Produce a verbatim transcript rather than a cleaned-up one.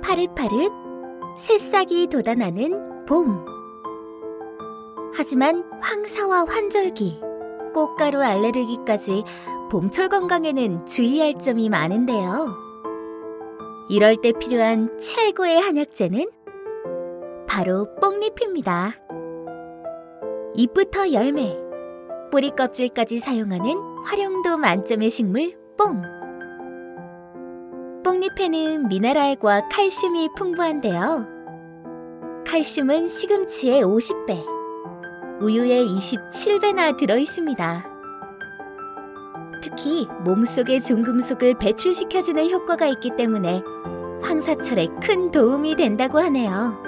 파릇파릇 새싹이 돋아나는 봄. 하지만 황사와 환절기, 꽃가루 알레르기까지 봄철 건강에는 주의할 점이 많은데요. 이럴 때 필요한 최고의 한약재는 바로 뽕잎입니다. 잎부터 열매, 뿌리 껍질까지 사용하는 활용도 만점의 식물 뽕. 뽕잎에는 미네랄과 칼슘이 풍부한데요. 칼슘은 시금치의 오십 배, 우유의 이십칠 배나 들어있습니다. 특히 몸속의 중금속을 배출시켜주는 효과가 있기 때문에 황사철에 큰 도움이 된다고 하네요.